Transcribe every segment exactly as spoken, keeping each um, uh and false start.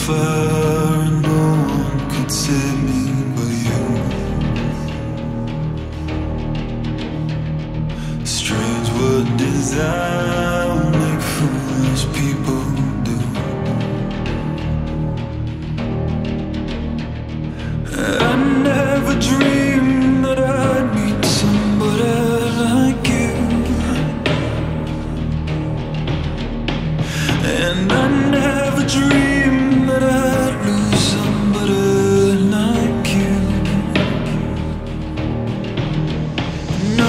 fire and no one could save me but you. Strange what desire will make foolish people do. I never dreamed that I'd meet somebody like you, and I never dreamed that I'd lose somebody like you. No,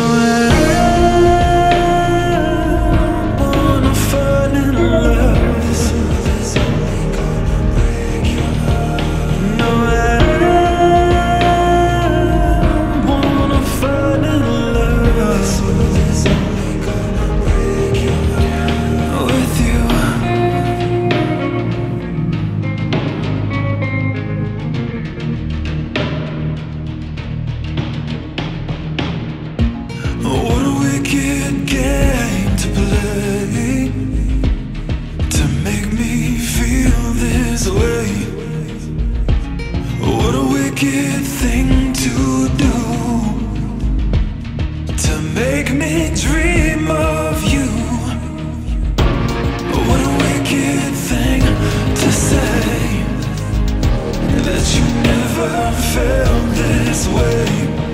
I wanna fall in love. No, I wanna fall in love with you. What a wicked game to play, to make me feel this way. What a wicked thing to do, to make me dream of you. What a wicked thing to say, that you never felt this way.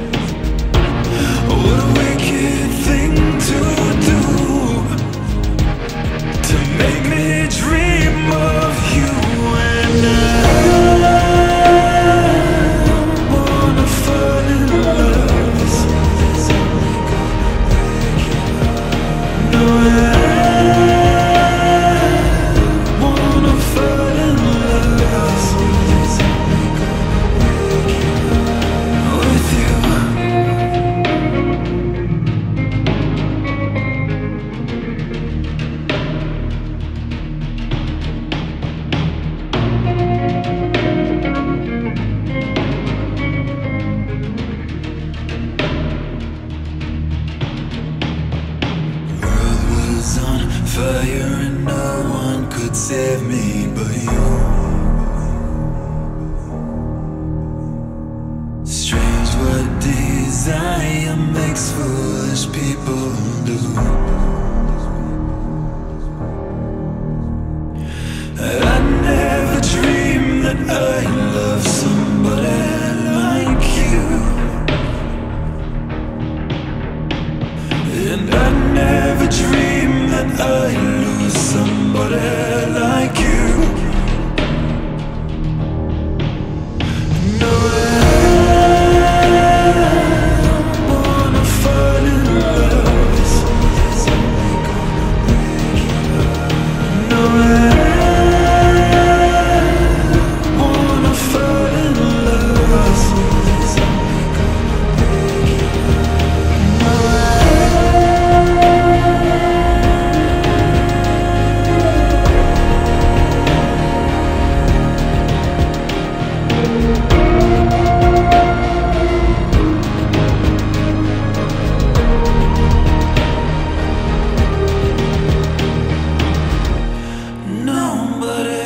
What a wicked thing to do, to make me dream of you. And I wanna fall in love. No, I wanna fall in love with you. World was on fire and no one could save me but you. Strange what desire makes foolish people do. I never dreamed that I'd love somebody like you, and I never dreamed that I'd lose somebody like you. No, I wanna fall in love. No, I wanna fall in love. No, nobody